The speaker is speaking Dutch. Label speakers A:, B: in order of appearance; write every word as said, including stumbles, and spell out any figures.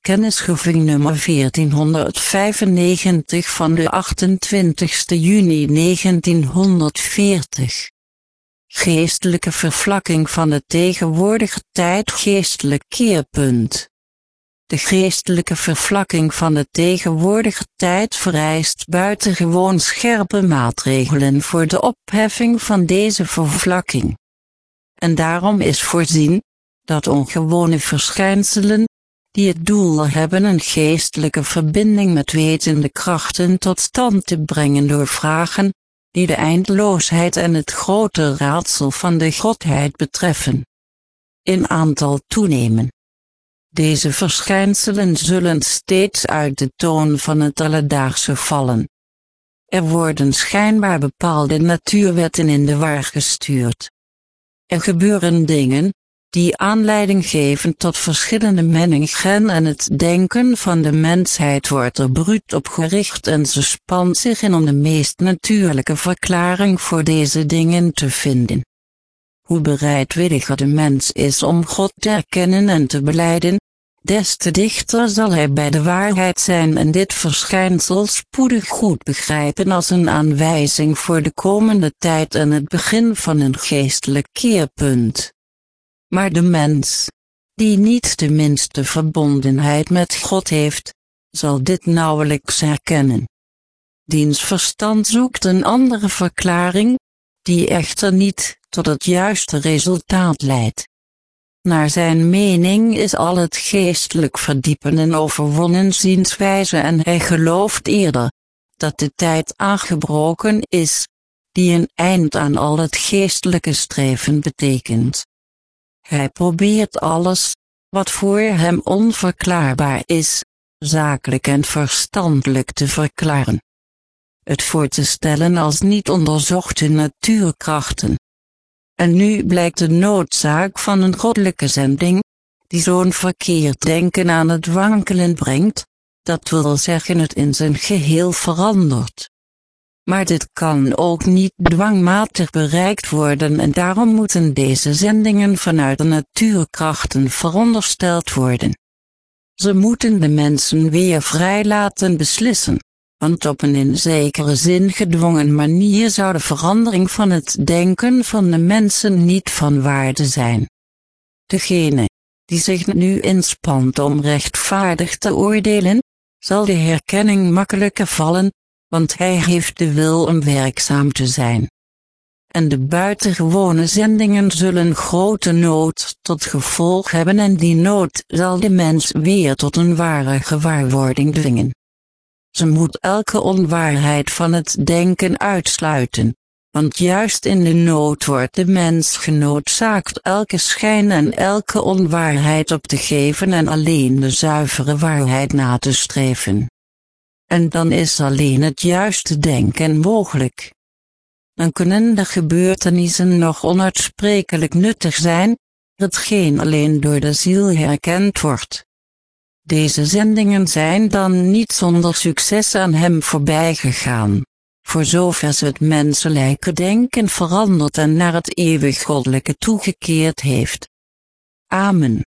A: Kennisgeving nummer veertienhonderdvijfennegentig van de achtentwintigste juni negentienhonderdveertig. Geestelijke vervlakking van de tegenwoordige tijd. Geestelijk keerpunt. De geestelijke vervlakking van de tegenwoordige tijd vereist buitengewoon scherpe maatregelen voor de opheffing van deze vervlakking. En daarom is voorzien, dat ongewone verschijnselen, die het doel hebben een geestelijke verbinding met wetende krachten tot stand te brengen door vragen, die de eindeloosheid en het grote raadsel van de Godheid betreffen, in aantal toenemen. Deze verschijnselen zullen steeds uit de toon van het alledaagse vallen. Er worden schijnbaar bepaalde natuurwetten in de war gestuurd. Er gebeuren dingen, die aanleiding geven tot verschillende menningen en het denken van de mensheid wordt er bruut op gericht en ze spant zich in om de meest natuurlijke verklaring voor deze dingen te vinden. Hoe bereidwilliger de mens is om God te erkennen en te belijden, des te dichter zal hij bij de waarheid zijn en dit verschijnsel spoedig goed begrijpen als een aanwijzing voor de komende tijd en het begin van een geestelijk keerpunt. Maar de mens, die niet de minste verbondenheid met God heeft, zal dit nauwelijks herkennen. Diens verstand zoekt een andere verklaring, die echter niet tot het juiste resultaat leidt. Naar zijn mening is al het geestelijk verdiepen en overwonnen zienswijze en hij gelooft eerder, dat de tijd aangebroken is, die een eind aan al het geestelijke streven betekent. Hij probeert alles, wat voor hem onverklaarbaar is, zakelijk en verstandelijk te verklaren. Het voor te stellen als niet onderzochte natuurkrachten. En nu blijkt de noodzaak van een goddelijke zending, die zo'n verkeerd denken aan het wankelen brengt, dat wil zeggen het in zijn geheel verandert. Maar dit kan ook niet dwangmatig bereikt worden en daarom moeten deze zendingen vanuit de natuurkrachten verondersteld worden. Ze moeten de mensen weer vrij laten beslissen, want op een in zekere zin gedwongen manier zou de verandering van het denken van de mensen niet van waarde zijn. Degene, die zich nu inspant om rechtvaardig te oordelen, zal de herkenning makkelijker vallen, want hij heeft de wil om werkzaam te zijn. En de buitengewone zendingen zullen grote nood tot gevolg hebben en die nood zal de mens weer tot een ware gewaarwording dwingen. Ze moet elke onwaarheid van het denken uitsluiten, want juist in de nood wordt de mens genoodzaakt elke schijn en elke onwaarheid op te geven en alleen de zuivere waarheid na te streven. En dan is alleen het juiste denken mogelijk. Dan kunnen de gebeurtenissen nog onuitsprekelijk nuttig zijn, hetgeen alleen door de ziel herkend wordt. Deze zendingen zijn dan niet zonder succes aan hem voorbij gegaan, voor zover ze het menselijke denken veranderd en naar het eeuwig goddelijke toegekeerd heeft. Amen.